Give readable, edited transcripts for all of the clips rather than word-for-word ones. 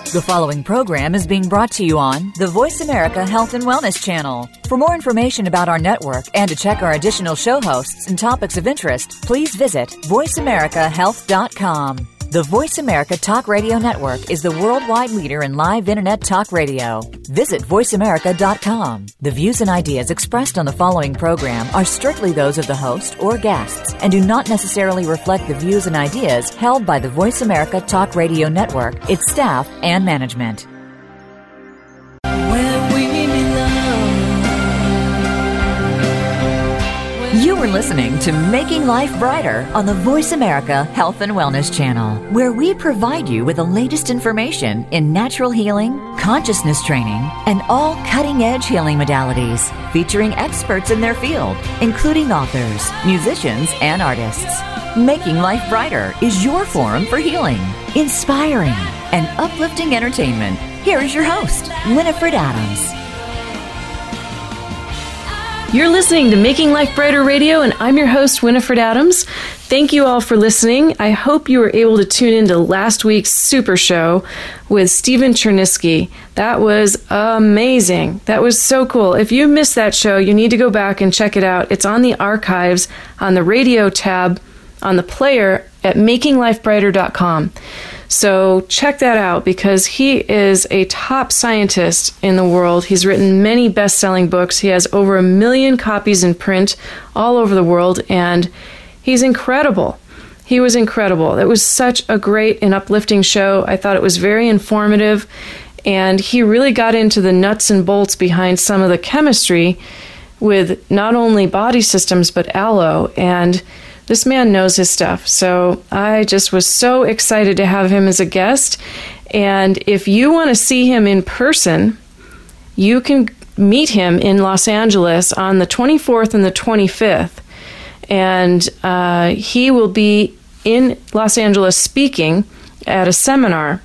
The following program is being brought to you on the Voice America Health and Wellness channel. For more information about our network and to check our additional show hosts and topics of interest, please visit voiceamericahealth.com. The Voice America Talk Radio Network is the worldwide leader in live Internet talk radio. Visit voiceamerica.com. The views and ideas expressed on the following program are strictly those of the host or guests and do not necessarily reflect the views and ideas held by the Voice America Talk Radio Network, its staff, and management. You are listening to Making Life Brighter on the Voice America Health and Wellness channel, where we provide you with the latest information in natural healing, consciousness training, and all cutting-edge healing modalities, featuring experts in their field, including authors, musicians, and artists. Making Life Brighter is your forum for healing, inspiring, and uplifting entertainment. Here is your host, Winifred Adams. You're listening to Making Life Brighter Radio, and I'm your host, Winifred Adams. Thank you all for listening. I hope you were able to tune into last week's Super Show with Stephen Chernisky. That was amazing. That was so cool. If you missed that show, you need to go back and check it out. It's on the archives on the radio tab on the player at makinglifebrighter.com. So check that out because he is a top scientist in the world. He's written many best-selling books. He has over 1 million copies in print all over the world, and he's incredible. He was incredible. It was such a great and uplifting show. I thought it was very informative, and he really got into the nuts and bolts behind some of the chemistry with not only body systems but aloe, and this man knows his stuff, so I just was so excited to have him as a guest. And if you want to see him in person, you can meet him in Los Angeles on the 24th and the 25th. And he will be in Los Angeles speaking at a seminar.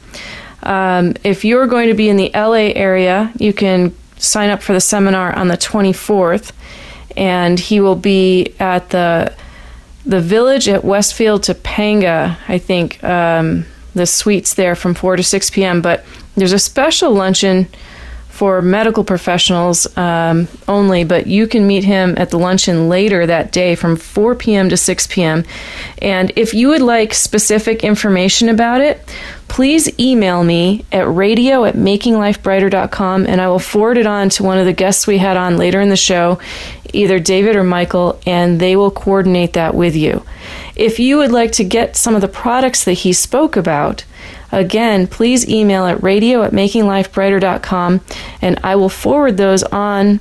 If you're going to be in the LA area, you can sign up for the seminar on the 24th. And he will be at the Village at Westfield Topanga, I think, the suites there from 4 to 6 p.m. But there's a special luncheon for medical professionals only, but you can meet him at the luncheon later that day from 4 p.m. to 6 p.m. And if you would like specific information about it, please email me at radio@makinglifebrighter.com, and I will forward it on to one of the guests we had on later in the show, either David or Michael, and they will coordinate that with you. If you would like to get some of the products that he spoke about, again, please email at radio@makinglifebrighter.com, and I will forward those on,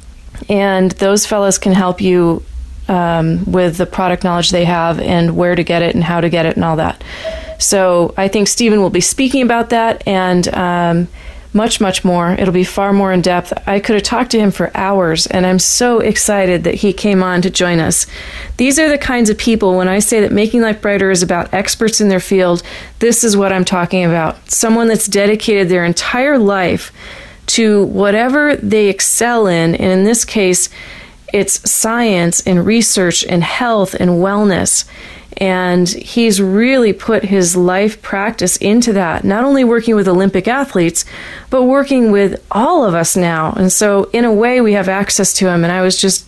and those fellows can help you with the product knowledge they have and where to get it and how to get it and all that. So I think Stephen will be speaking about that and much, much more. It'll be far more in depth. I could have talked to him for hours, and I'm so excited that he came on to join us. These are the kinds of people, when I say that Making Life Brighter is about experts in their field, this is what I'm talking about. Someone that's dedicated their entire life to whatever they excel in, and in this case, it's science and research and health and wellness. And he's really put his life practice into that, not only working with Olympic athletes, but working with all of us now. And so in a way, we have access to him. And I was just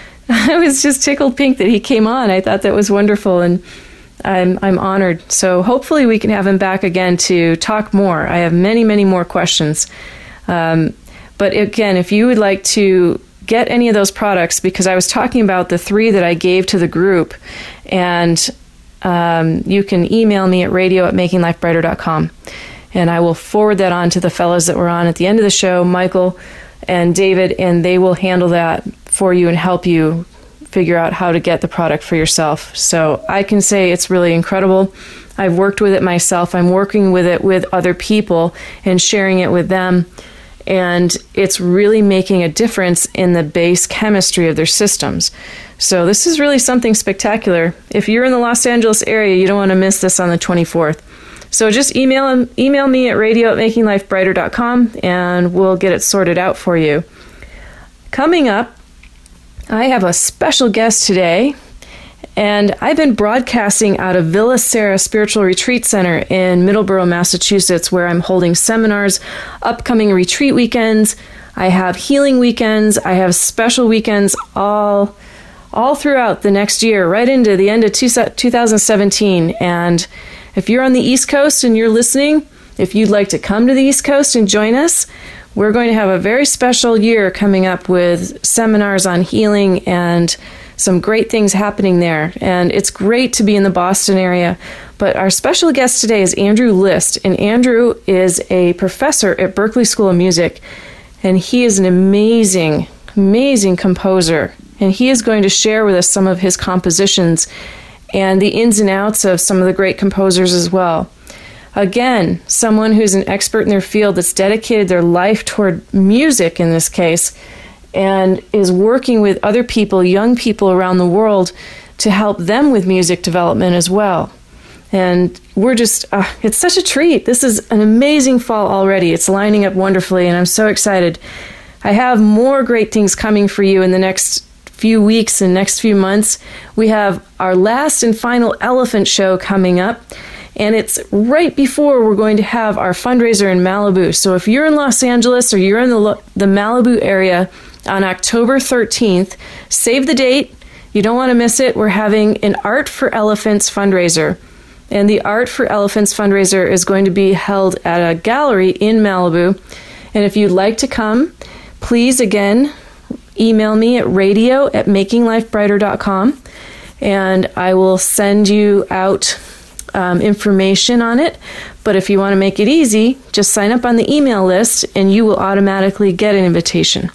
tickled pink that he came on. I thought that was wonderful, and I'm honored. So hopefully we can have him back again to talk more. I have many, many more questions. But again, if you would like to get any of those products, because I was talking about the 3 that I gave to the group, and you can email me at radio@makinglifebrighter.com, and I will forward that on to the fellows that were on at the end of the show, Michael and David, and they will handle that for you and help you figure out how to get the product for yourself. So I can say it's really incredible. I've worked with it myself. I'm working with it with other people and sharing it with them. And it's really making a difference in the base chemistry of their systems. So this is really something spectacular. If you're in the Los Angeles area, you don't want to miss this on the 24th. So just email me at radio@makinglifebrighter.com, and we'll get it sorted out for you. Coming up, I have a special guest today, And I've been broadcasting out of Villa Sera Spiritual Retreat Center in Middleborough, Massachusetts, where I'm holding seminars, upcoming retreat weekends. I have healing weekends. I have special weekends all throughout the next year, right into the end of 2017. And if you're on the East Coast and you're listening, if you'd like to come to the East Coast and join us, we're going to have a very special year coming up with seminars on healing and some great things happening there. And it's great to be in the Boston area. But our special guest today is Andrew List. And Andrew is a professor at Berklee School of Music. And he is an amazing, amazing composer. And he is going to share with us some of his compositions and the ins and outs of some of the great composers as well. Again, someone who's an expert in their field that's dedicated their life toward music in this case, and is working with other people, young people around the world, to help them with music development as well. And we're just, it's such a treat. This is an amazing fall already. It's lining up wonderfully, and I'm so excited. I have more great things coming for you in the next few weeks and next few months. We have our last and final Elephant Show coming up, and it's right before we're going to have our fundraiser in Malibu. So if you're in Los Angeles or you're in the Malibu area on October 13th, save the date. You don't want to miss it. We're having an Art for Elephants fundraiser. And the Art for Elephants fundraiser is going to be held at a gallery in Malibu. And if you'd like to come, please, again, email me at radio@makinglifebrighter.com, and I will send you out information on it. But if you want to make it easy, just sign up on the email list and you will automatically get an invitation.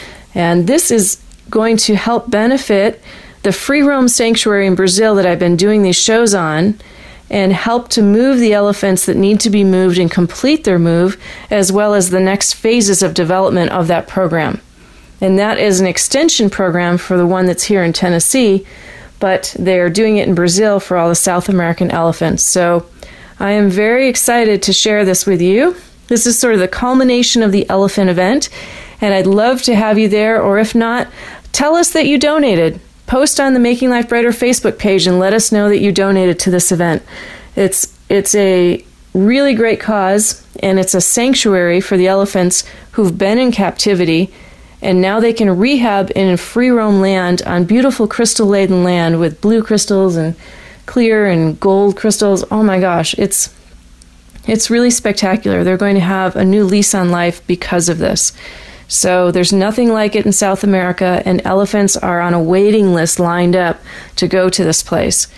And this is going to help benefit the Free Roam Sanctuary in Brazil that I've been doing these shows on, and help to move the elephants that need to be moved and complete their move, as well as the next phases of development of that program. And that is an extension program for the one that's here in Tennessee, but they're doing it in Brazil for all the South American elephants. So I am very excited to share this with you. This is sort of the culmination of the elephant event, and I'd love to have you there, or if not, tell us that you donated. Post on the Making Life Brighter Facebook page and let us know that you donated to this event. It's a really great cause, and it's a sanctuary for the elephants who've been in captivity, and now they can rehab in free roam land on beautiful crystal-laden land with blue crystals and clear and gold crystals. Oh my gosh, it's really spectacular. They're going to have a new lease on life because of this. So there's nothing like it in South America, and elephants are on a waiting list lined up to go to this place.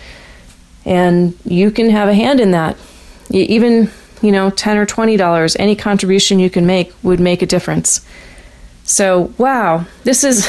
And you can have a hand in that. Even, $10 or $20, any contribution you can make would make a difference. So, wow, this is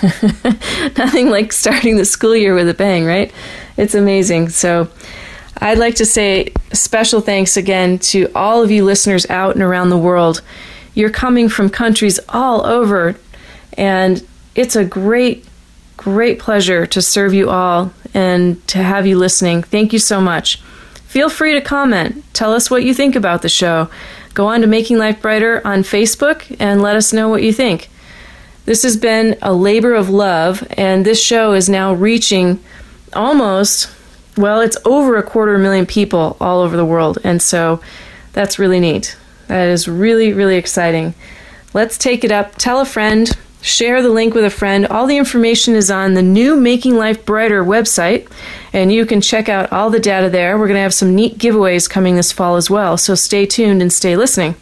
nothing like starting the school year with a bang, right? It's amazing. So I'd like to say special thanks again to all of you listeners out and around the world. You're coming from countries all over, and it's a great, great pleasure to serve you all and to have you listening. Thank you so much. Feel free to comment. Tell us what you think about the show. Go on to Making Life Brighter on Facebook and let us know what you think. This has been a labor of love, and this show is now reaching it's over 250,000 people all over the world, and so that's really neat. That is really, really exciting. Let's take it up. Tell a friend. Share the link with a friend. All the information is on the new Making Life Brighter website, and you can check out all the data there. We're going to have some neat giveaways coming this fall as well, so stay tuned and stay listening.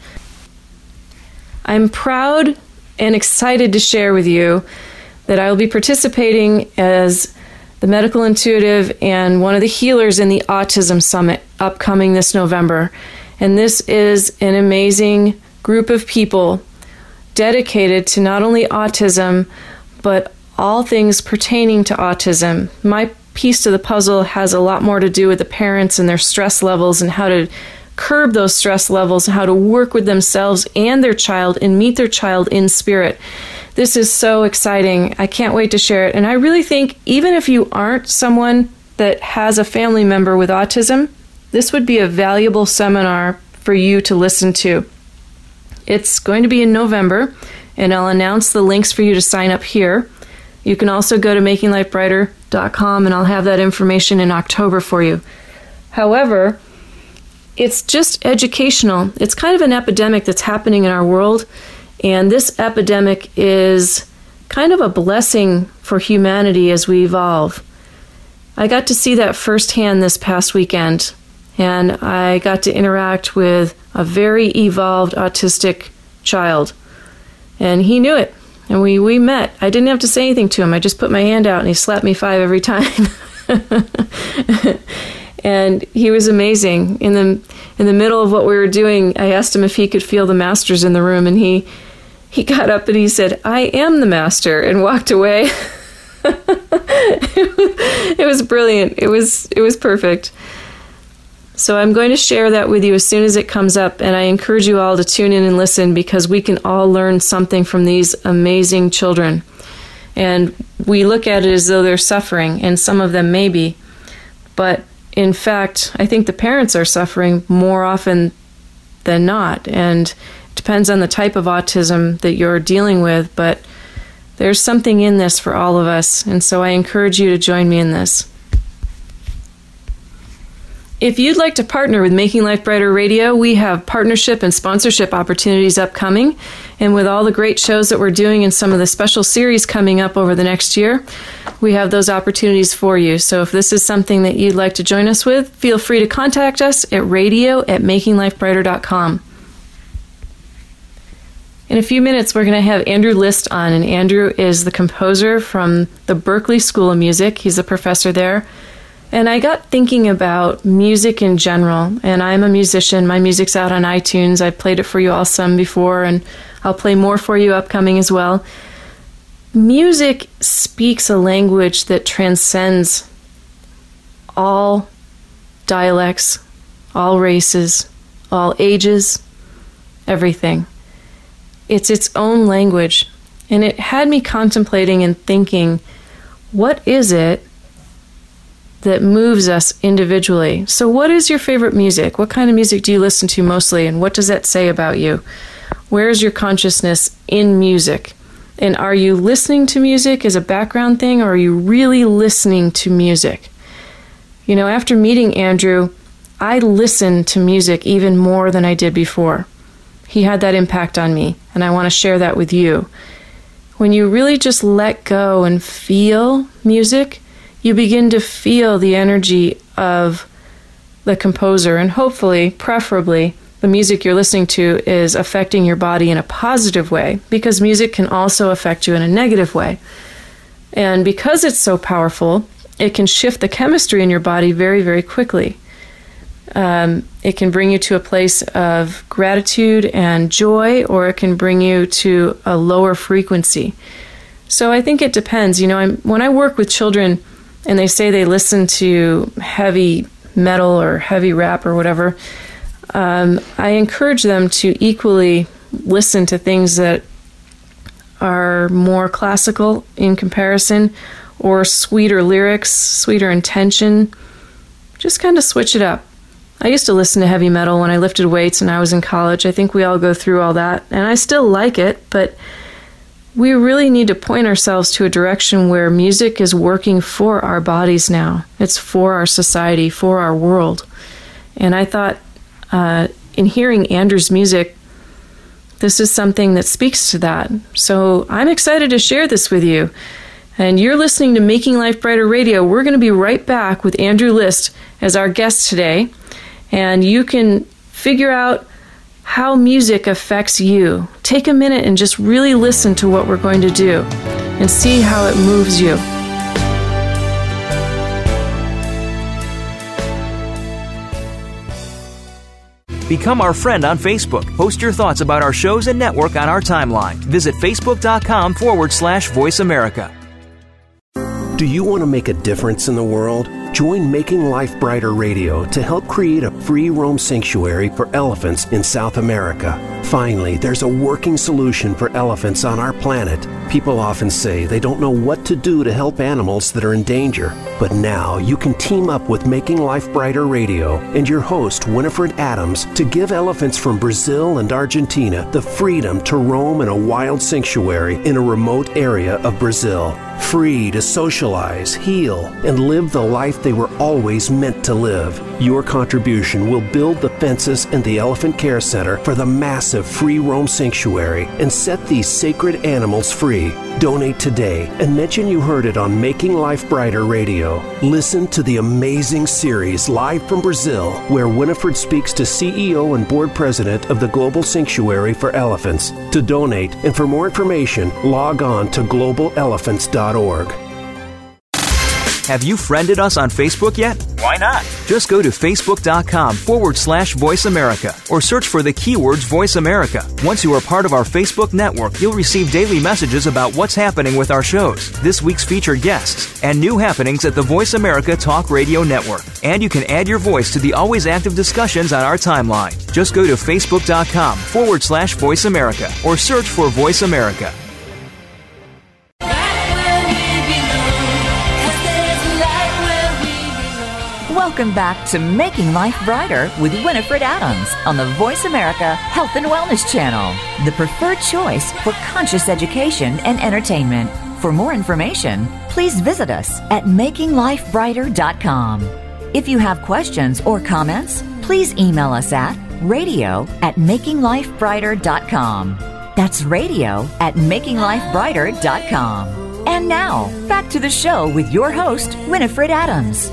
I'm proud and excited to share with you that I will be participating as the medical intuitive and one of the healers in the Autism Summit upcoming this November. And this is an amazing group of people dedicated to not only autism, but all things pertaining to autism. My piece to the puzzle has a lot more to do with the parents and their stress levels and how to curb those stress levels, and how to work with themselves and their child and meet their child in spirit. This is so exciting. I can't wait to share it. And I really think even if you aren't someone that has a family member with autism, this would be a valuable seminar for you to listen to. It's going to be in November, and I'll announce the links for you to sign up here. You can also go to makinglifebrighter.com, and I'll have that information in October for you. However, it's just educational. It's kind of an epidemic that's happening in our world, and this epidemic is kind of a blessing for humanity as we evolve. I got to see that firsthand this past weekend, and I got to interact with a very evolved autistic child, and he knew it, and we met. I didn't have to say anything to him. I just put my hand out, and he slapped me 5 every time. And he was amazing. In the middle of what we were doing, I asked him if he could feel the masters in the room, and he got up and he said, "I am the master," and walked away. It was brilliant. It was perfect. So I'm going to share that with you as soon as it comes up, and I encourage you all to tune in and listen, because we can all learn something from these amazing children. And we look at it as though they're suffering, and some of them may be. But in fact, I think the parents are suffering more often than not, and it depends on the type of autism that you're dealing with, but there's something in this for all of us, and so I encourage you to join me in this. If you'd like to partner with Making Life Brighter Radio, we have partnership and sponsorship opportunities upcoming, and with all the great shows that we're doing and some of the special series coming up over the next year, we have those opportunities for you. So if this is something that you'd like to join us with, feel free to contact us at radio@makinglifebrighter.com. In a few minutes, we're going to have Andrew List on, and Andrew is the composer from the Berklee School of Music. He's a professor there. And I got thinking about music in general, and I'm a musician. My music's out on iTunes. I've played it for you all some before, and I'll play more for you upcoming as well. Music speaks a language that transcends all dialects, all races, all ages, everything. It's its own language, and it had me contemplating and thinking, what is it that moves us individually? So what is your favorite music? What kind of music do you listen to mostly, and what does that say about you? Where is your consciousness in music? And are you listening to music as a background thing, or are you really listening to music? You know, after meeting Andrew, I listened to music even more than I did before. He had that impact on me, and I want to share that with you. When you really just let go and feel music, you begin to feel the energy of the composer, and hopefully, preferably, the music you're listening to is affecting your body in a positive way, because music can also affect you in a negative way. And because it's so powerful, it can shift the chemistry in your body very, very quickly. It can bring you to a place of gratitude and joy, or it can bring you to a lower frequency. So I think it depends. You know, when I work with children and they say they listen to heavy metal or heavy rap or whatever, I encourage them to equally listen to things that are more classical in comparison, or sweeter lyrics, sweeter intention. Just kind of switch it up. I used to listen to heavy metal when I lifted weights and I was in college. I think we all go through all that, and I still like it, but we really need to point ourselves to a direction where music is working for our bodies now. It's for our society, for our world. And I thought, in hearing Andrew's music, this is something that speaks to that. So I'm excited to share this with you. And you're listening to Making Life Brighter Radio. We're going to be right back with Andrew List as our guest today. And you can figure out how music affects you. Take a minute and just really listen to what we're going to do and see how it moves you. Become our friend on Facebook. Post your thoughts about our shows and network on our timeline. Visit facebook.com/Voice America. Do you want to make a difference in the world? Join Making Life Brighter Radio to help create a free roam sanctuary for elephants in South America. Finally, there's a working solution for elephants on our planet. People often say they don't know what to do to help animals that are in danger. But now you can team up with Making Life Brighter Radio and your host, Winifred Adams, to give elephants from Brazil and Argentina the freedom to roam in a wild sanctuary in a remote area of Brazil. free to socialize, heal, and live the life they were always meant to live. Your contribution will build the fences in the Elephant Care Center for the massive free roam sanctuary and set these sacred animals free. Donate today and mention you heard it on Making Life Brighter Radio. Listen to the amazing series live from Brazil, where Winifred speaks to CEO and board president of the Global Sanctuary for Elephants. To donate and for more information, log on to globalelephants.org. Have you friended us on Facebook yet? Why not? Just go to facebook.com/Voice America or search for the keywords Voice America. Once you are part of our Facebook network, you'll receive daily messages about what's happening with our shows, this week's featured guests, and new happenings at the Voice America Talk Radio Network. And you can add your voice to the always active discussions on our timeline. Just go to facebook.com/Voice America or search for Voice America. Welcome back to Making Life Brighter with Winifred Adams on the Voice America Health and Wellness Channel, the preferred choice for conscious education and entertainment. For more information, please visit us at makinglifebrighter.com. If you have questions or comments, please email us at radio@makinglifebrighter.com. That's radio@makinglifebrighter.com. And now, back to the show with your host, Winifred Adams.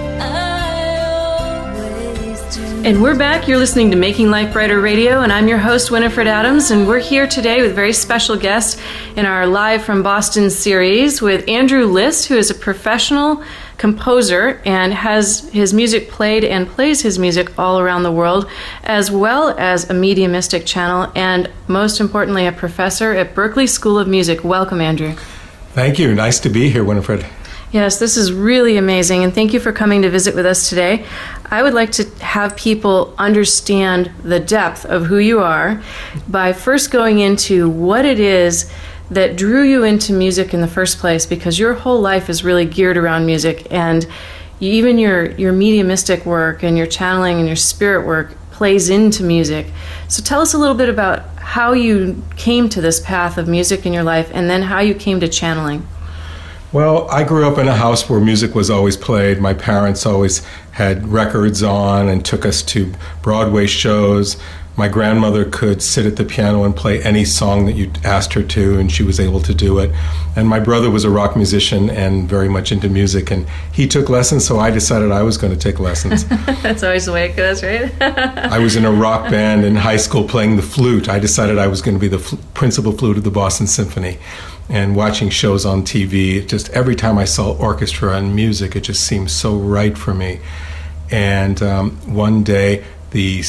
And we're back. You're listening to Making Life Brighter Radio, and I'm your host, Winifred Adams, and we're here today with a very special guest in our Live from Boston series with Andrew List, who is a professional composer and has his music played and plays his music all around the world, as well as a mediumistic channel, and most importantly, a professor at Berklee School of Music. Welcome, Andrew. Thank you. Nice to be here, Winifred. Yes, this is really amazing, and thank you for coming to visit with us today. I would like to have people understand the depth of who you are by first going into what it is that drew you into music in the first place, because your whole life is really geared around music, and even your mediumistic work and your channeling and your spirit work plays into music. So tell us a little bit about how you came to this path of music in your life, and then how you came to channeling. Well, I grew up in a house where music was always played. My parents always had records on and took us to Broadway shows. My grandmother could sit at the piano and play any song that you asked her to, and she was able to do it. And my brother was a rock musician and very much into music, and he took lessons, so I decided I was going to take lessons. That's always the way it goes, right? I was in a rock band in high school playing the flute. I decided I was going to be the principal flute of the Boston Symphony. And watching shows on TV, just every time I saw orchestra and music, it just seemed so right for me. And one day, the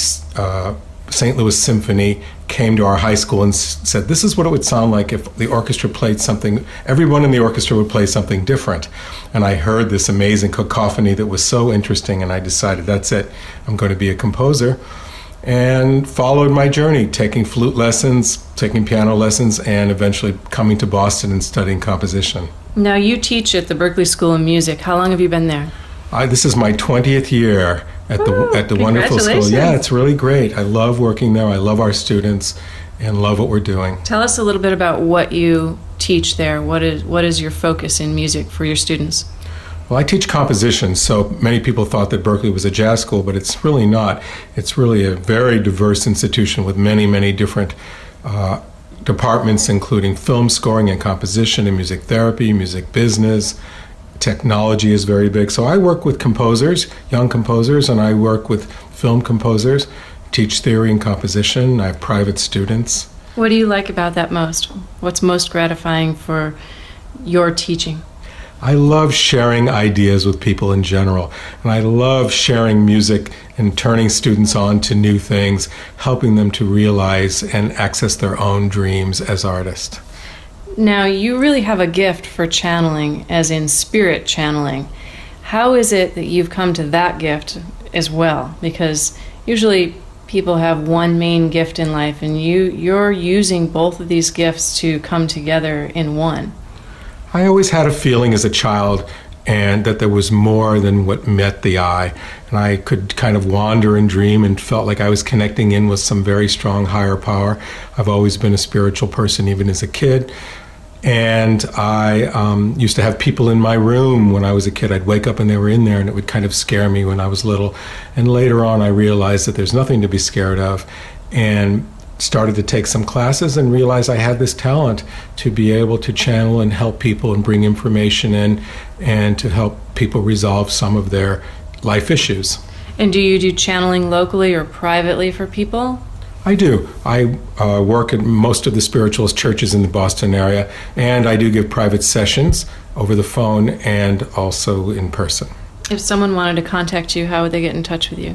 St. Louis Symphony came to our high school and said, this is what it would sound like if the orchestra played something, everyone in the orchestra would play something different. And I heard this amazing cacophony that was so interesting, and I decided, that's it, I'm going to be a composer. And followed my journey, taking flute lessons, taking piano lessons, and eventually coming to Boston and studying composition. Now, you teach at the Berklee School of Music. How long have you been there? This is my 20th year at the wonderful school. Yeah, it's really great. I love working there. I love our students and love what we're doing. Tell us a little bit about what you teach there. What is your focus in music for your students? Well, I teach composition, so many people thought that Berklee was a jazz school, but it's really not. It's really a very diverse institution with many, many different departments, including film scoring and composition and music therapy, music business. Technology is very big. So I work with composers, young composers, and I work with film composers, teach theory and composition. I have private students. What do you like about that most? What's most gratifying for your teaching? I love sharing ideas with people in general, and I love sharing music and turning students on to new things, helping them to realize and access their own dreams as artists. Now, you really have a gift for channeling, as in spirit channeling. How is it that you've come to that gift as well? Because usually people have one main gift in life, and you're using both of these gifts to come together in one. I always had a feeling as a child and that there was more than what met the eye. And I could kind of wander and dream and felt like I was connecting in with some very strong higher power. I've always been a spiritual person, even as a kid. And I used to have people in my room when I was a kid. I'd wake up and they were in there, and it would kind of scare me when I was little. And later on, I realized that there's nothing to be scared of, and started to take some classes and realized I had this talent to be able to channel and help people and bring information in and to help people resolve some of their life issues. And do you do channeling locally or privately for people? I do. I work at most of the spiritualist churches in the Boston area, and I do give private sessions over the phone and also in person. If someone wanted to contact you, how would they get in touch with you?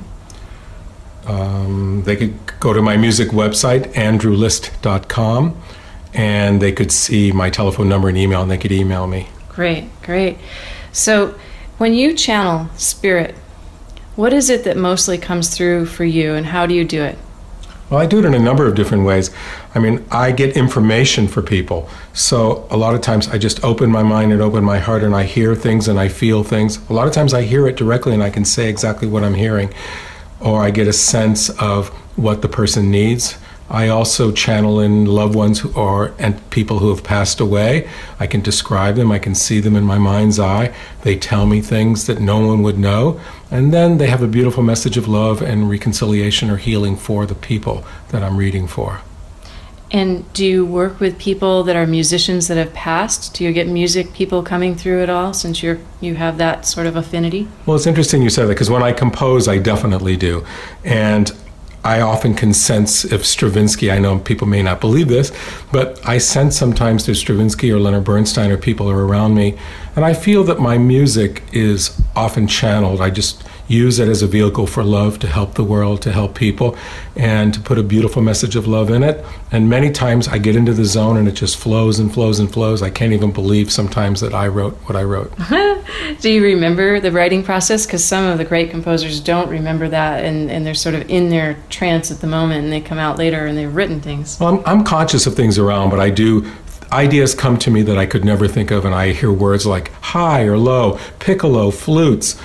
They could go to my music website, andrewlist.com, and they could see my telephone number and email, and they could email me. Great, great. So when you channel spirit, what is it that mostly comes through for you, and how do you do it? Well, I do it in a number of different ways. I mean, I get information for people. So a lot of times I just open my mind and open my heart, and I hear things and I feel things. A lot of times I hear it directly and I can say exactly what I'm hearing, or I get a sense of what the person needs. I also channel in loved ones and people who have passed away. I can describe them. I can see them in my mind's eye. They tell me things that no one would know. And then they have a beautiful message of love and reconciliation or healing for the people that I'm reading for. And do you work with people that are musicians that have passed? Do you get music people coming through at all, since you have that sort of affinity? Well, it's interesting you said that, because when I compose, I definitely do. And I often can sense if Stravinsky, I know people may not believe this, but I sense sometimes there's Stravinsky or Leonard Bernstein or people are around me, and I feel that my music is often channeled. I just use it as a vehicle for love, to help the world, to help people, and to put a beautiful message of love in it. And many times I get into the zone and it just flows and flows and flows. I can't even believe sometimes that I wrote what I wrote. Do you remember the writing process? Because some of the great composers don't remember that, and they're sort of in their trance at the moment, and they come out later and they've written things. Well, I'm conscious of things around, but I do. Ideas come to me that I could never think of, and I hear words like high or low, piccolo, flutes,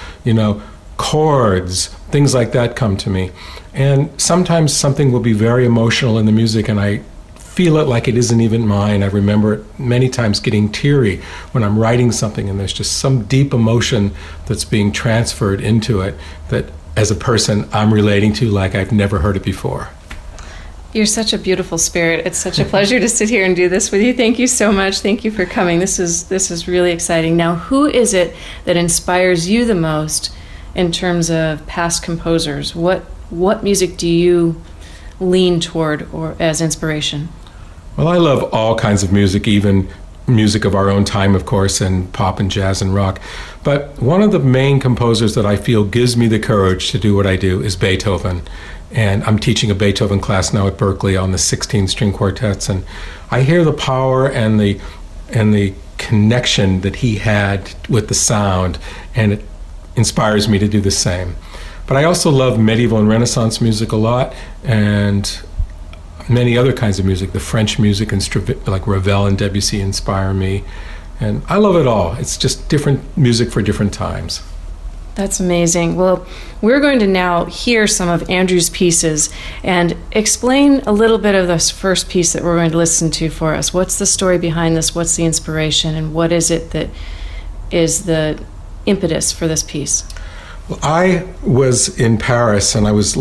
chords, things like that come to me. And sometimes something will be very emotional in the music, and I feel it like it isn't even mine. I remember it many times getting teary when I'm writing something, and there's just some deep emotion that's being transferred into it that, as a person, I'm relating to like I've never heard it before. You're such a beautiful spirit. It's such a pleasure to sit here and do this with you. Thank you so much. Thank you for coming. This is really exciting. Now, who is it that inspires you the most in terms of past composers? What music do you lean toward or as inspiration? Well, I love all kinds of music, even music of our own time, of course, and pop and jazz and rock. But one of the main composers that I feel gives me the courage to do what I do is Beethoven. And I'm teaching a Beethoven class now at Berkeley on the 16-string quartets, and I hear the power and the connection that he had with the sound, and it inspires me to do the same. But I also love medieval and Renaissance music a lot, and many other kinds of music. The French music and like Ravel and Debussy inspire me, and I love it all. It's just different music for different times. That's amazing. Well, we're going to now hear some of Andrew's pieces and explain a little bit of this first piece that we're going to listen to for us. What's the story behind this? What's the inspiration? And what is it that is the impetus for this piece? Well, I was in Paris, and I was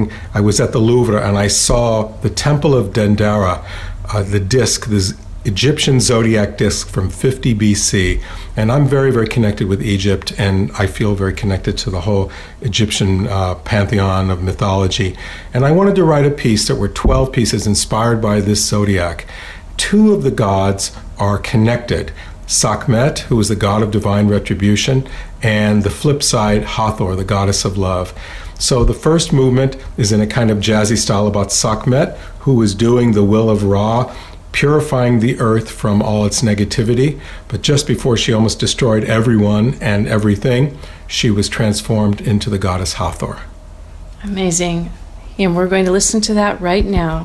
at the Louvre, and I saw the Temple of Dendera, the disc, this Egyptian zodiac disc from 50 BC. And I'm very, very connected with Egypt, and I feel very connected to the whole Egyptian pantheon of mythology. And I wanted to write a piece that were 12 pieces inspired by this zodiac. 2 of the gods are connected. Sekhmet, who is the god of divine retribution, and the flip side, Hathor, the goddess of love. So the first movement is in a kind of jazzy style about Sekhmet, who is doing the will of Ra, purifying the earth from all its negativity. But just before she almost destroyed everyone and everything, she was transformed into the goddess Hathor. Amazing. And we're going to listen to that right now.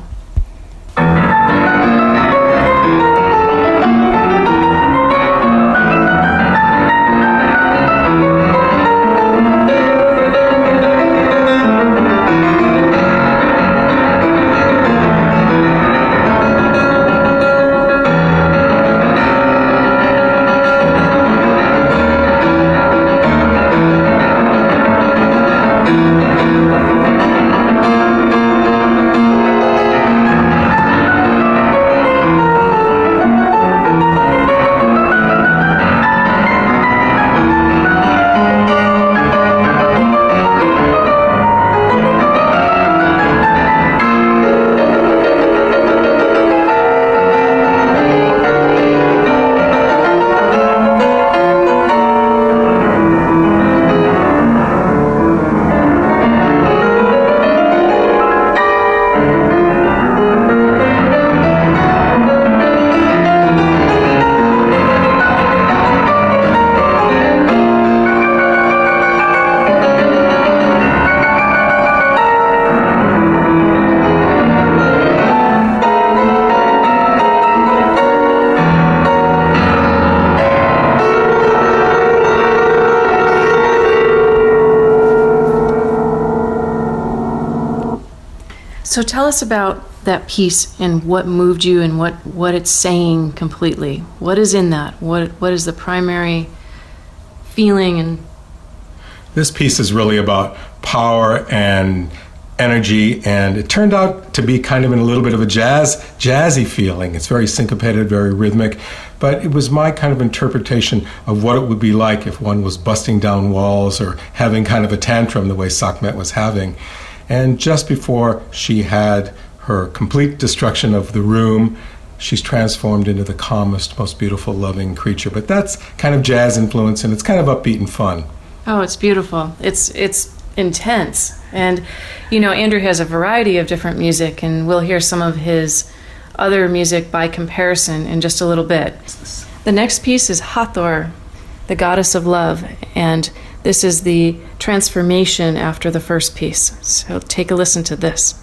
So tell us about that piece and what moved you and what it's saying completely. What is in that? What is the primary feeling? And this piece is really about power and energy, and it turned out to be kind of in a little bit of a jazzy feeling. It's very syncopated, very rhythmic, but it was my kind of interpretation of what it would be like if one was busting down walls or having kind of a tantrum the way Sekhmet was having. And just before she had her complete destruction of the room, she's transformed into the calmest, most beautiful, loving creature. But that's kind of jazz influence, and it's kind of upbeat and fun. Oh, it's beautiful. It's intense. And, Andrew has a variety of different music, and we'll hear some of his other music by comparison in just a little bit. The next piece is Hathor, the goddess of love, and this is the transformation after the first piece. So take a listen to this.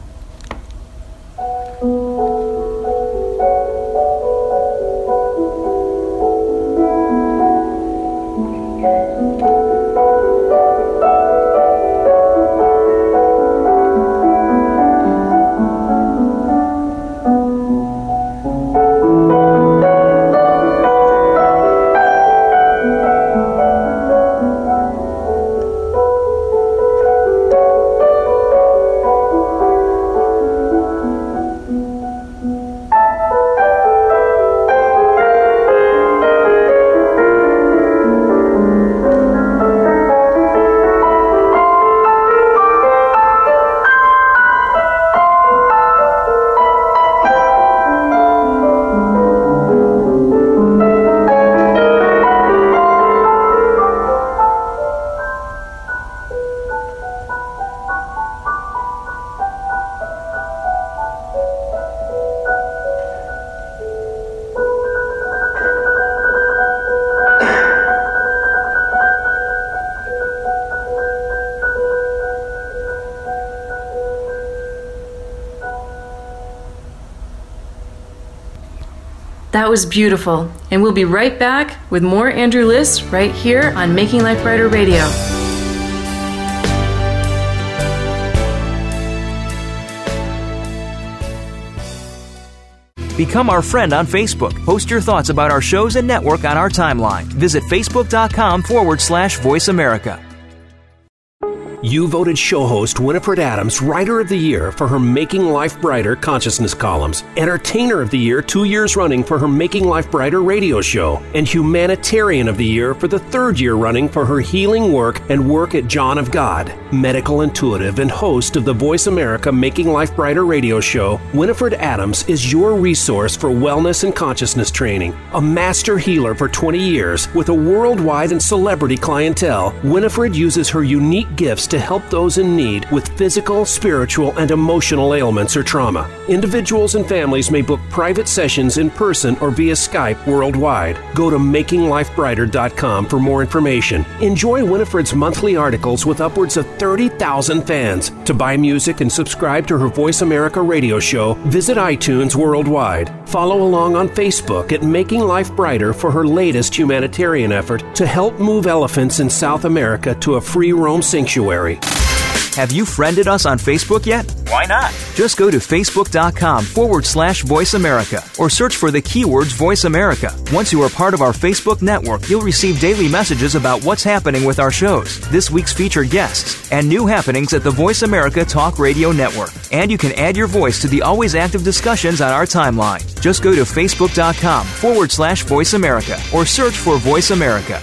That was beautiful, and we'll be right back with more Andrew Liss right here on Making Life Brighter Radio. Become our friend on Facebook. Post your thoughts about our shows and network on our timeline. Visit facebook.com/Voice America. You voted show host Winifred Adams Writer of the Year for her Making Life Brighter consciousness columns, Entertainer of the Year 2 years running for her Making Life Brighter radio show, and Humanitarian of the Year for the 3rd year running for her healing work and work at John of God. Medical intuitive and host of the Voice America Making Life Brighter radio show, Winifred Adams is your resource for wellness and consciousness training. A master healer for 20 years with a worldwide and celebrity clientele, Winifred uses her unique gifts to help those in need with physical, spiritual, and emotional ailments or trauma. Individuals and families may book private sessions in person or via Skype worldwide. Go to makinglifebrighter.com for more information. Enjoy Winifred's monthly articles with upwards of 30,000 fans. To buy music and subscribe to her Voice America radio show, visit iTunes worldwide. Follow along on Facebook at Making Life Brighter for her latest humanitarian effort to help move elephants in South America to a free-roam sanctuary. Have you friended us on Facebook yet? Why not? Just go to facebook.com/Voice America or search for the keywords Voice America. Once you are part of our Facebook network, you'll receive daily messages about what's happening with our shows, this week's featured guests, and new happenings at the Voice America Talk Radio Network. And you can add your voice to the always active discussions on our timeline. Just go to facebook.com/Voice America or search for Voice America.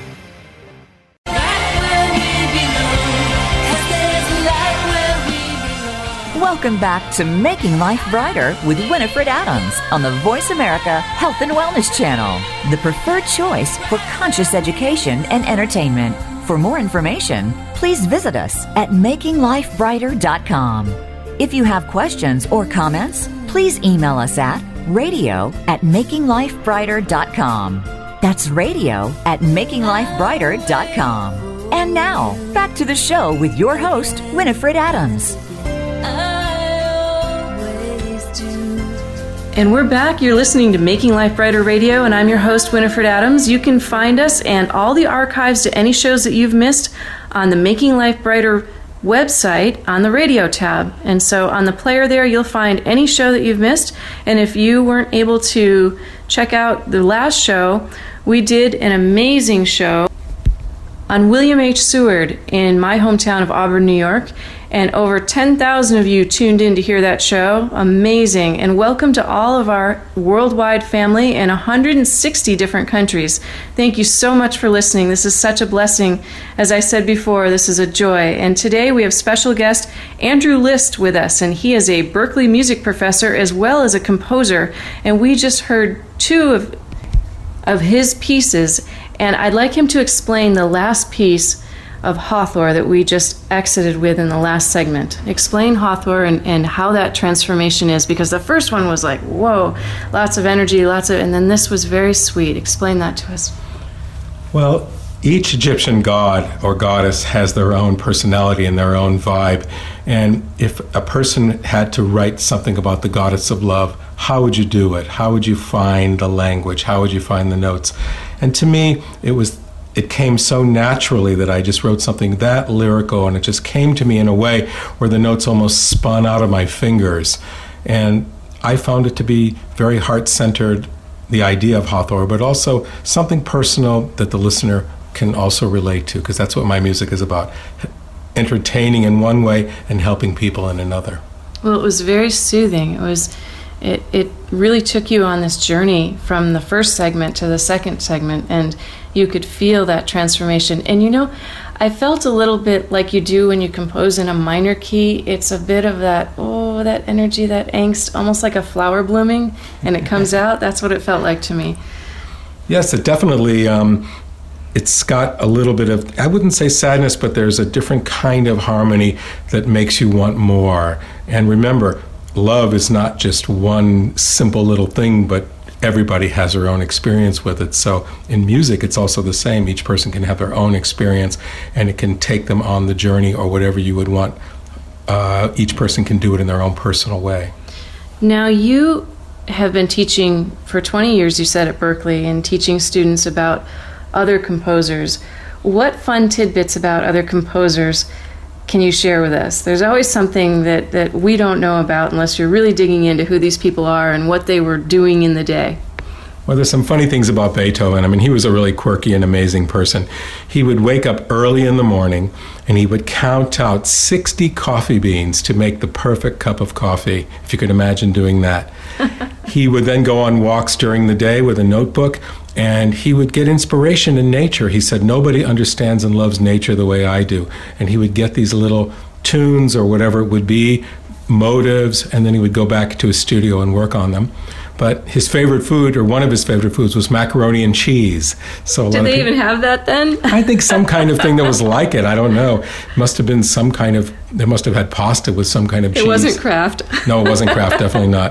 Welcome back to Making Life Brighter with Winifred Adams on the Voice America Health and Wellness Channel, the preferred choice for conscious education and entertainment. For more information, please visit us at makinglifebrighter.com. If you have questions or comments, please email us at radio@makinglifebrighter.com. That's radio@makinglifebrighter.com. And now, back to the show with your host, Winifred Adams. And we're back. You're listening to Making Life Brighter Radio, and I'm your host, Winifred Adams. You can find us and all the archives to any shows that you've missed on the Making Life Brighter website on the radio tab. And so on the player there, you'll find any show that you've missed. And if you weren't able to check out the last show, we did an amazing show on William H. Seward in my hometown of Auburn, New York. And over 10,000 of you tuned in to hear that show. Amazing. And welcome to all of our worldwide family in 160 different countries. Thank you so much for listening. This is such a blessing. As I said before, this is a joy. And today we have special guest Andrew List with us. And he is a Berklee music professor as well as a composer. And we just heard two of his pieces. And I'd like him to explain the last piece of Hathor that we just exited with in the last segment. Explain Hathor and how that transformation is, because the first one was like, whoa, lots of energy, and then this was very sweet. Explain that to us. Well, each Egyptian god or goddess has their own personality and their own vibe. And if a person had to write something about the goddess of love, how would you do it? How would you find the language? How would you find the notes? And to me, it came so naturally that I just wrote something that lyrical, and it just came to me in a way where the notes almost spun out of my fingers. And I found it to be very heart-centered, the idea of Hathor, but also something personal that the listener can also relate to, because that's what my music is about, entertaining in one way and helping people in another. Well, it was very soothing. It really took you on this journey from the first segment to the second segment, and you could feel that transformation. And I felt a little bit like you do when you compose in a minor key. It's a bit of that energy, that angst, almost like a flower blooming, and it comes out. That's what it felt like to me. Yes, it definitely, it's got a little bit of, I wouldn't say sadness, but there's a different kind of harmony that makes you want more. And remember, love is not just one simple little thing, but everybody has their own experience with it. So in music, it's also the same. Each person can have their own experience, and it can take them on the journey or whatever you would want. Each person can do it in their own personal way. Now, you have been teaching for 20 years, you said, at Berklee, and teaching students about other composers. What fun tidbits about other composers can you share with us? There's always something that we don't know about unless you're really digging into who these people are and what they were doing in the day. Well, there's some funny things about Beethoven. I mean, he was a really quirky and amazing person. He would wake up early in the morning and he would count out 60 coffee beans to make the perfect cup of coffee, if you could imagine doing that. He would then go on walks during the day with a notebook, and he would get inspiration in nature. He said, nobody understands and loves nature the way I do. And he would get these little tunes or whatever it would be, motives, and then he would go back to his studio and work on them. But his favorite food, or one of his favorite foods, was macaroni and cheese. So did they even have that then? I think some kind of thing that was like it. I don't know. Must have been some kind of, they must have had pasta with some kind of cheese. It wasn't Kraft. No, it wasn't Kraft, definitely not.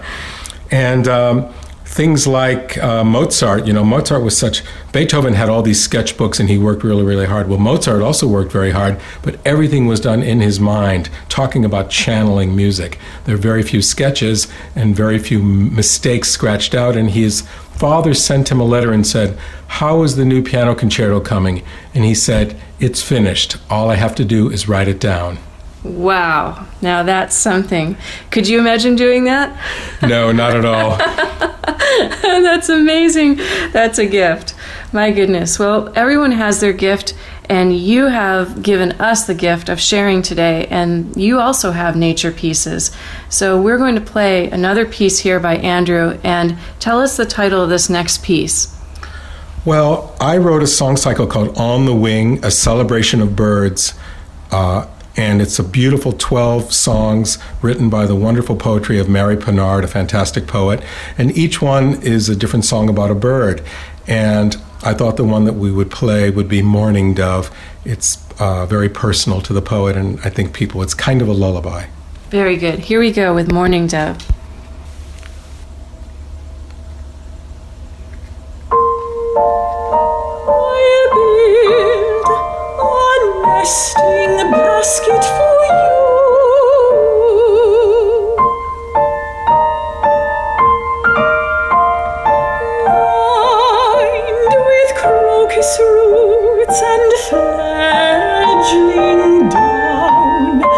And things like Mozart, Mozart was Beethoven had all these sketchbooks and he worked really, really hard. Well, Mozart also worked very hard, but everything was done in his mind, talking about channeling music. There are very few sketches and very few mistakes scratched out, and his father sent him a letter and said, how is the new piano concerto coming? And he said, it's finished. All I have to do is write it down. Wow. Now that's something. Could you imagine doing that? No, not at all. That's amazing. That's a gift. My goodness. Well, everyone has their gift, and you have given us the gift of sharing today, and you also have nature pieces. So we're going to play another piece here by Andrew, and tell us the title of this next piece. Well, I wrote a song cycle called On the Wing, a celebration of birds, and it's a beautiful 12 songs written by the wonderful poetry of Mary Pennard, a fantastic poet. And each one is a different song about a bird. And I thought the one that we would play would be Mourning Dove. It's very personal to the poet, and I think it's kind of a lullaby. Very good. Here we go with Mourning Dove. Nesting basket for you, lined with crocus roots and fledgling down,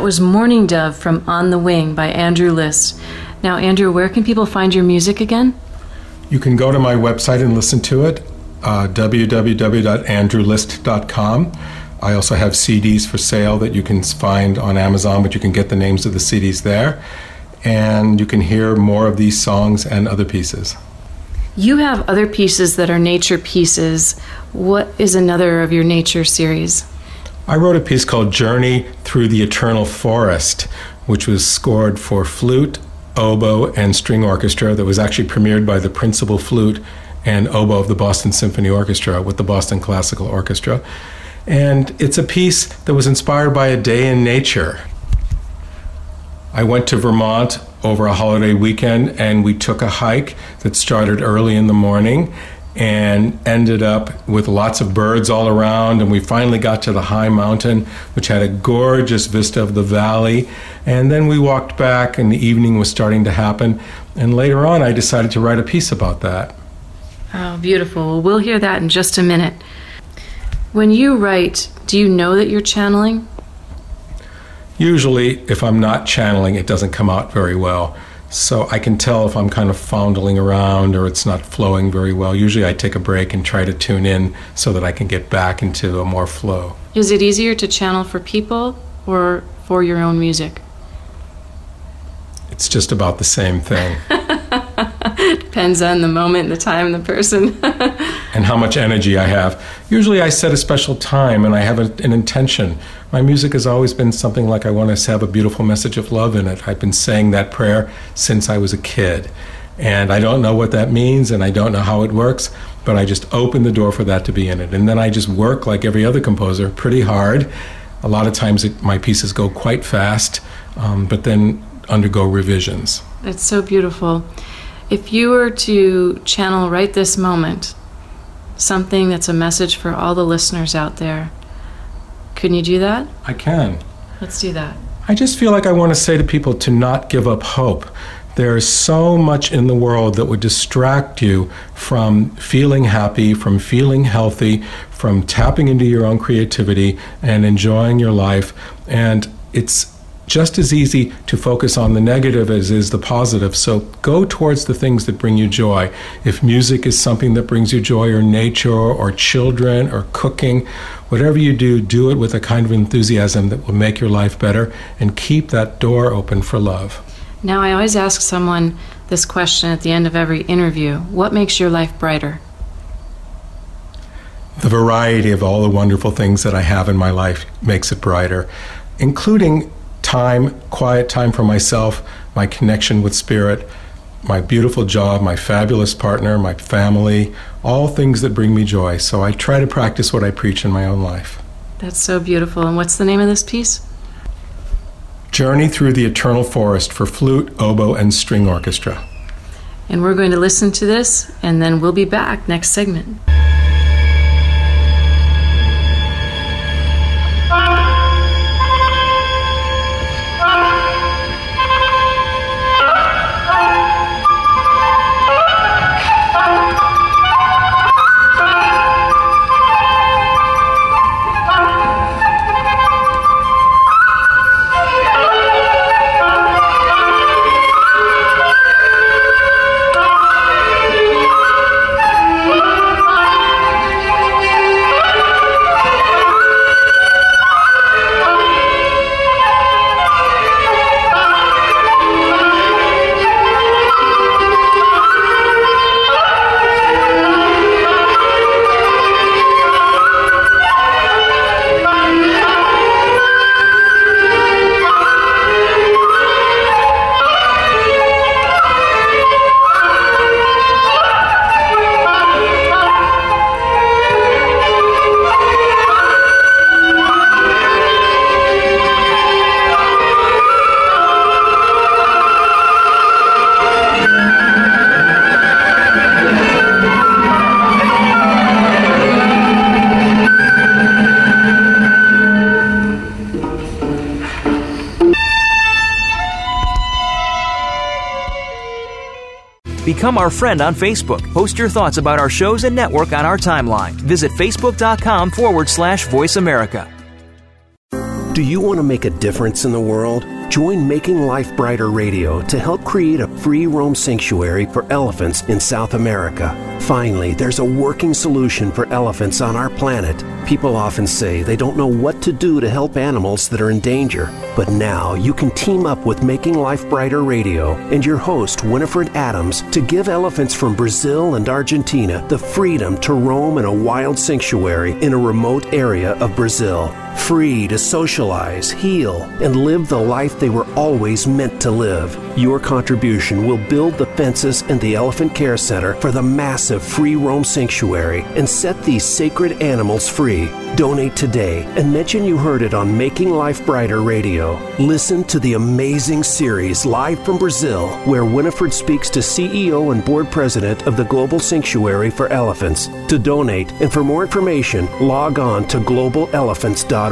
That was Morning Dove from On the Wing by Andrew List. Now, Andrew, where can people find your music again? You can go to my website and listen to it, www.andrewlist.com. I also have CDs for sale that you can find on Amazon, but you can get the names of the CDs there. And you can hear more of these songs and other pieces. You have other pieces that are nature pieces. What is another of your nature series? I wrote a piece called Journey Through the Eternal Forest, which was scored for flute, oboe, and string orchestra that was actually premiered by the principal flute and oboe of the Boston Symphony Orchestra with the Boston Classical Orchestra. And it's a piece that was inspired by a day in nature. I went to Vermont over a holiday weekend, and we took a hike that started early in the morning and ended up with lots of birds all around, and we finally got to the high mountain, which had a gorgeous vista of the valley. And then we walked back, and the evening was starting to happen, and later on I decided to write a piece about that. Oh, beautiful. Well, we'll hear that in just a minute. When you write, do you know that you're channeling? Usually, if I'm not channeling, it doesn't come out very well. So I can tell if I'm kind of fondling around or it's not flowing very well. Usually I take a break and try to tune in so that I can get back into a more flow. Is it easier to channel for people or for your own music? It's just about the same thing. Depends on the moment, the time, the person. And how much energy I have. Usually I set a special time and I have an intention. My music has always been something like I want to have a beautiful message of love in it. I've been saying that prayer since I was a kid. And I don't know what that means and I don't know how it works, but I just open the door for that to be in it. And then I just work like every other composer, pretty hard. A lot of times my pieces go quite fast, but then undergo revisions. It's so beautiful. If you were to channel right this moment, something that's a message for all the listeners out there, can you do that? I can. Let's do that. I just feel like I want to say to people to not give up hope. There's so much in the world that would distract you from feeling happy, from feeling healthy, from tapping into your own creativity and enjoying your life. And it's just as easy to focus on the negative as is the positive. So go towards the things that bring you joy. If music is something that brings you joy, or nature, or children, or cooking, whatever you do, do it with a kind of enthusiasm that will make your life better, and keep that door open for love. Now, I always ask someone this question at the end of every interview. What makes your life brighter? The variety of all the wonderful things that I have in my life makes it brighter, including time, quiet time for myself, my connection with spirit, my beautiful job, my fabulous partner, my family, all things that bring me joy. So I try to practice what I preach in my own life. That's so beautiful. And what's the name of this piece? Journey Through the Eternal Forest for flute, oboe, and string orchestra. And we're going to listen to this, and then we'll be back next segment. Become our friend on Facebook. Post your thoughts about our shows and network on our timeline. Visit facebook.com/Voice America. Do you want to make a difference in the world? Join Making Life Brighter Radio to help create a free roam sanctuary for elephants in South America. Finally, there's a working solution for elephants on our planet. People often say they don't know what to do to help animals that are in danger. But now you can team up with Making Life Brighter Radio and your host, Winifred Adams, to give elephants from Brazil and Argentina the freedom to roam in a wild sanctuary in a remote area of Brazil. Free to socialize, heal, and live the life they were always meant to live. Your contribution will build the fences and the Elephant Care Center for the massive free roam sanctuary and set these sacred animals free. Donate today and mention you heard it on Making Life Brighter Radio. Listen to the amazing series live from Brazil, where Winifred speaks to CEO and board president of the Global Sanctuary for Elephants. To donate and for more information, log on to globalelephants.org.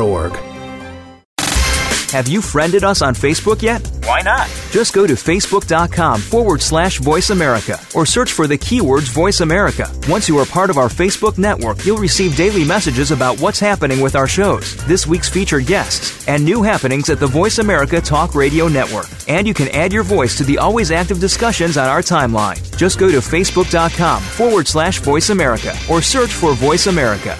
Have you friended us on Facebook yet? Why not? Just go to facebook.com/Voice America or search for the keywords Voice America. Once you are part of our Facebook network, you'll receive daily messages about what's happening with our shows, this week's featured guests, and new happenings at the Voice America Talk Radio Network. And you can add your voice to the always active discussions on our timeline. Just go to facebook.com/Voice America or search for Voice America.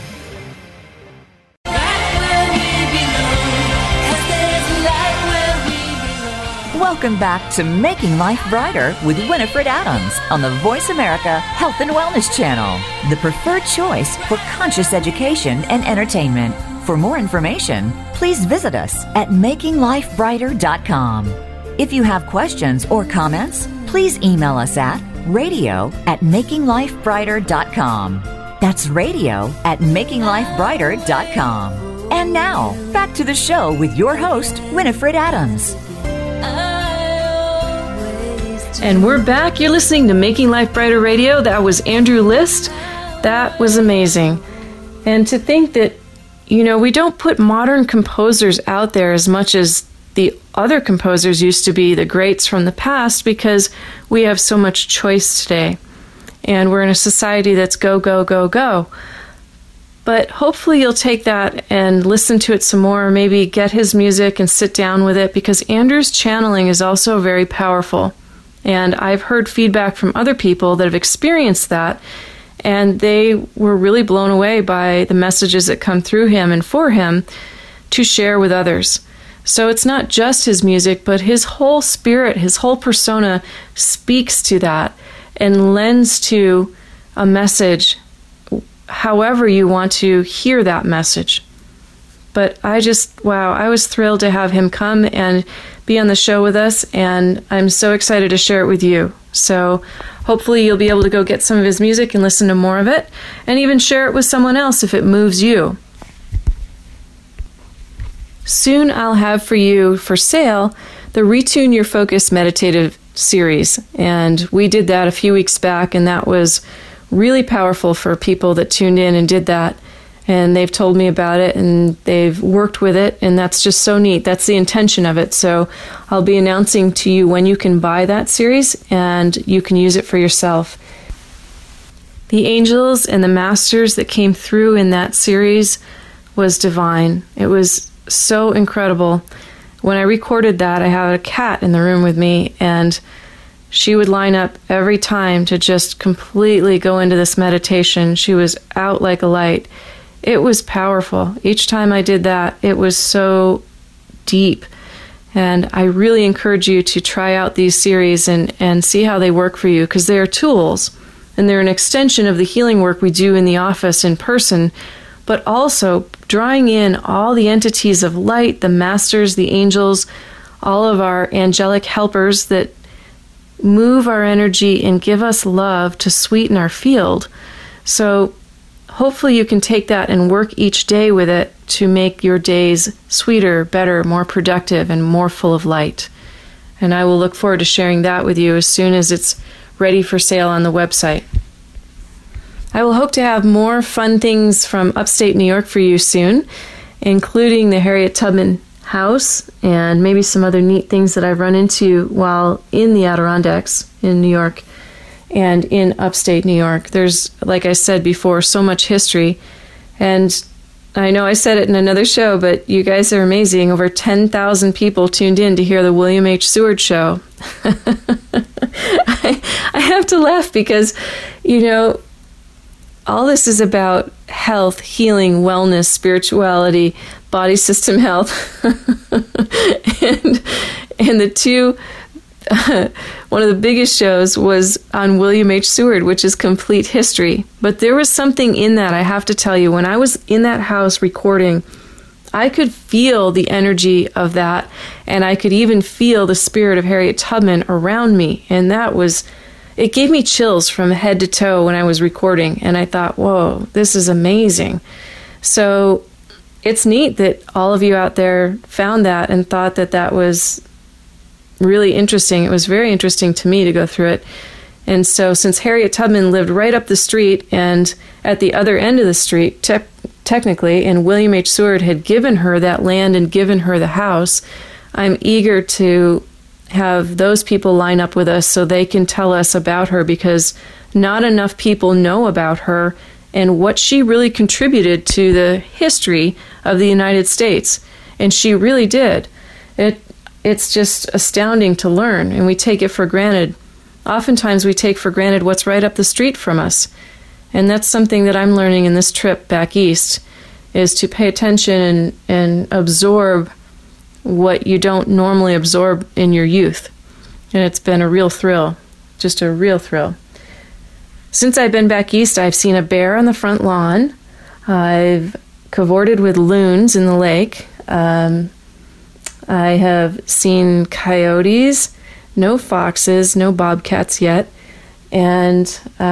Welcome back to Making Life Brighter with Winifred Adams on the Voice America Health and Wellness Channel, the preferred choice for conscious education and entertainment. For more information, please visit us at makinglifebrighter.com. If you have questions or comments, please email us at radio@makinglifebrighter.com. That's radio@makinglifebrighter.com. And now, back to the show with your host, Winifred Adams. And we're back. You're listening to Making Life Brighter Radio. That was Andrew List. That was amazing. And to think that, we don't put modern composers out there as much as the other composers used to be, the greats from the past, because we have so much choice today. And we're in a society that's go, go, go, go. But hopefully you'll take that and listen to it some more, or maybe get his music and sit down with it, because Andrew's channeling is also very powerful. And I've heard feedback from other people that have experienced that, and they were really blown away by the messages that come through him and for him to share with others. So it's not just his music, but his whole spirit, his whole persona speaks to that and lends to a message however you want to hear that message. But I was thrilled to have him come and be on the show with us, and I'm so excited to share it with you. So hopefully you'll be able to go get some of his music and listen to more of it, and even share it with someone else if it moves you. Soon I'll have for you for sale the Retune Your Focus Meditative series, and we did that a few weeks back, and that was really powerful for people that tuned in and did that. And they've told me about it, and they've worked with it, and that's just so neat. That's the intention of it. So I'll be announcing to you when you can buy that series, and you can use it for yourself. The angels and the masters that came through in that series was divine. It was so incredible. When I recorded that, I had a cat in the room with me, and she would line up every time to just completely go into this meditation. She was out like a light. It was powerful. Each time I did that, it was so deep. And I really encourage you to try out these series and see how they work for you, because they are tools, and they're an extension of the healing work we do in the office in person, but also drawing in all the entities of light, the masters, the angels, all of our angelic helpers that move our energy and give us love to sweeten our field. So hopefully you can take that and work each day with it to make your days sweeter, better, more productive, and more full of light. And I will look forward to sharing that with you as soon as it's ready for sale on the website. I will hope to have more fun things from upstate New York for you soon, including the Harriet Tubman House and maybe some other neat things that I've run into while in the Adirondacks in New York and in upstate New York. There's, like I said before, so much history, and I know I said it in another show, but you guys are amazing. Over 10,000 people tuned in to hear the William H. Seward Show. I have to laugh because, all this is about health, healing, wellness, spirituality, body system health. and the two, one of the biggest shows was on William H. Seward, which is complete history. But there was something in that, I have to tell you. When I was in that house recording, I could feel the energy of that, and I could even feel the spirit of Harriet Tubman around me. And it gave me chills from head to toe when I was recording. And I thought, whoa, this is amazing. So it's neat that all of you out there found that and thought that that was really interesting. It was very interesting to me to go through it. And so since Harriet Tubman lived right up the street and at the other end of the street, technically, and William H. Seward had given her that land and given her the house, I'm eager to have those people line up with us so they can tell us about her, because not enough people know about her and what she really contributed to the history of the United States. And she really did. It's just astounding to learn, and we take it for granted. Oftentimes we take for granted what's right up the street from us. And that's something that I'm learning in this trip back east, is to pay attention and absorb what you don't normally absorb in your youth. And it's been a real thrill, just a real thrill. Since I've been back east, I've seen a bear on the front lawn. I've cavorted with loons in the lake. I have seen coyotes, no foxes, no bobcats yet, and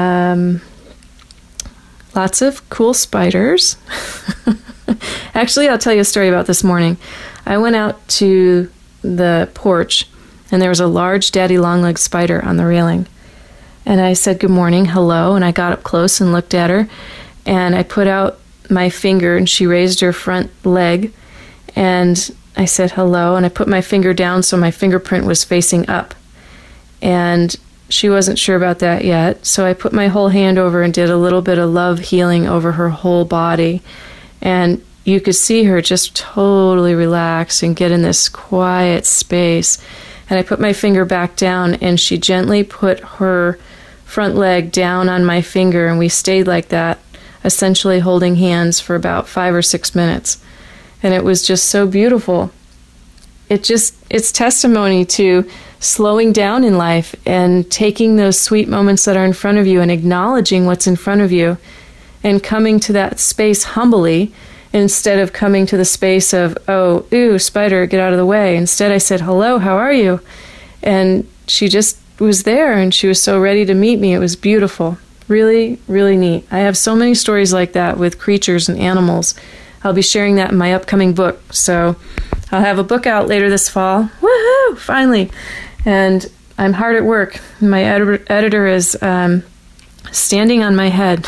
lots of cool spiders. Actually, I'll tell you a story about this morning. I went out to the porch, and there was a large daddy longlegged spider on the railing. And I said, good morning, hello, and I got up close and looked at her, and I put out my finger, and she raised her front leg, and I said hello, and I put my finger down so my fingerprint was facing up. And she wasn't sure about that yet, so I put my whole hand over and did a little bit of love healing over her whole body. And you could see her just totally relax and get in this quiet space. And I put my finger back down, and she gently put her front leg down on my finger, and we stayed like that, essentially holding hands for about 5 or 6 minutes. And it was just so beautiful. It's testimony to slowing down in life and taking those sweet moments that are in front of you and acknowledging what's in front of you and coming to that space humbly instead of coming to the space of, oh, ew, spider, get out of the way. Instead, I said, hello, how are you? And she just was there, and she was so ready to meet me. It was beautiful. Really, really neat. I have so many stories like that with creatures and animals. I'll be sharing that in my upcoming book. So I'll have a book out later this fall. Woohoo! Finally. And I'm hard at work. My editor is standing on my head.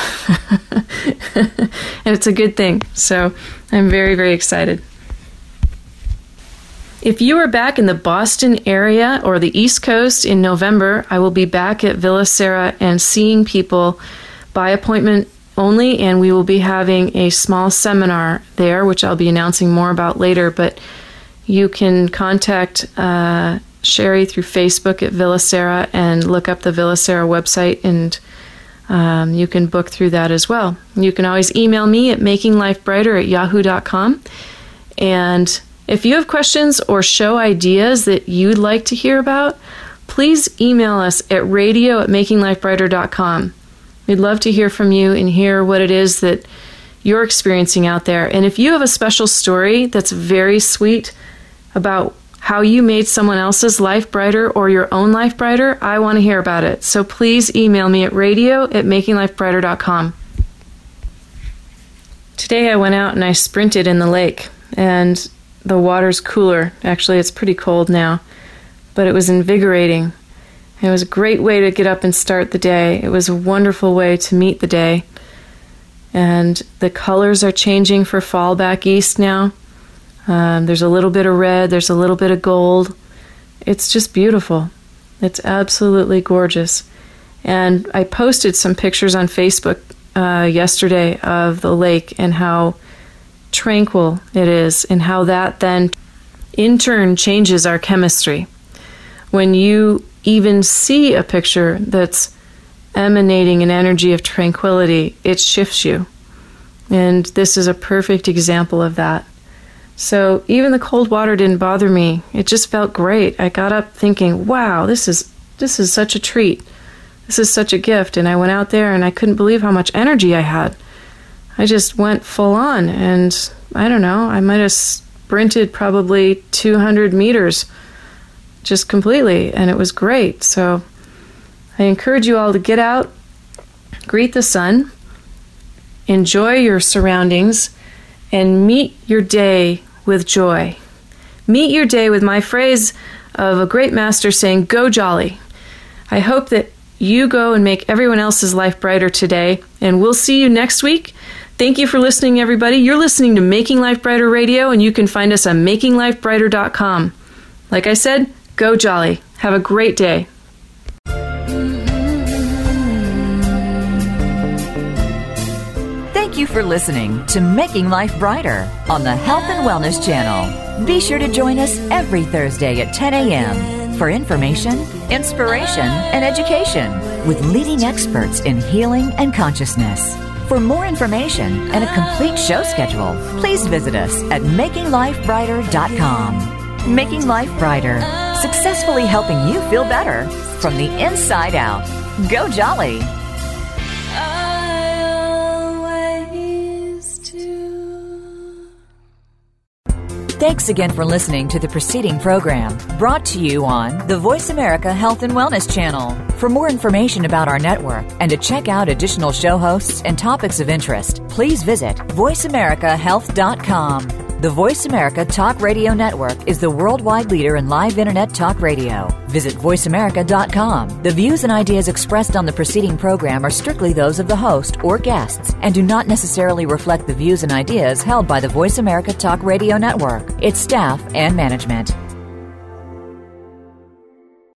And it's a good thing. So I'm very, very excited. If you are back in the Boston area or the East Coast in November, I will be back at Villa Sara and seeing people by appointment only, and we will be having a small seminar there, which I'll be announcing more about later. But you can contact Sherry through Facebook at Villa Sara and look up the Villa Sara website, and you can book through that as well. You can always email me at makinglifebrighter@yahoo.com. And if you have questions or show ideas that you'd like to hear about, please email us at radio@makinglifebrighter.com. We'd love to hear from you and hear what it is that you're experiencing out there. And if you have a special story that's very sweet about how you made someone else's life brighter or your own life brighter, I want to hear about it. So please email me at radio@makinglifebrighter.com. Today I went out and I sprinted in the lake, and the water's cooler. Actually, it's pretty cold now, but it was invigorating. It was a great way to get up and start the day. It was a wonderful way to meet the day. And the colors are changing for fall back east now. There's a little bit of red, there's a little bit of gold. It's just beautiful. It's absolutely gorgeous. And I posted some pictures on Facebook yesterday of the lake and how tranquil it is, and how that then in turn changes our chemistry. When you even see a picture that's emanating an energy of tranquility, it shifts you. And this is a perfect example of that. So even the cold water didn't bother me. It just felt great. I got up thinking, wow, this is such a treat. This is such a gift. And I went out there and I couldn't believe how much energy I had. I just went full on, and I don't know, I might have sprinted probably 200 meters just completely, and it was great. So I encourage you all to get out, greet the sun, enjoy your surroundings, and meet your day with joy. Meet your day with my phrase of a great master saying, go jolly. I hope that you go and make everyone else's life brighter today, and we'll see you next week. Thank you for listening, everybody. You're listening to Making Life Brighter Radio, and you can find us on makinglifebrighter.com. Like I said, go jolly. Have a great day. Thank you for listening to Making Life Brighter on the Health and Wellness Channel. Be sure to join us every Thursday at 10 a.m. for information, inspiration, and education with leading experts in healing and consciousness. For more information and a complete show schedule, please visit us at makinglifebrighter.com. Making Life Brighter, successfully helping you feel better from the inside out. Go jolly! Thanks again for listening to the preceding program, brought to you on the Voice America Health and Wellness Channel. For more information about our network and to check out additional show hosts and topics of interest, please visit voiceamericahealth.com. The Voice America Talk Radio Network is the worldwide leader in live Internet talk radio. Visit voiceamerica.com. The views and ideas expressed on the preceding program are strictly those of the host or guests and do not necessarily reflect the views and ideas held by the Voice America Talk Radio Network, its staff, and management.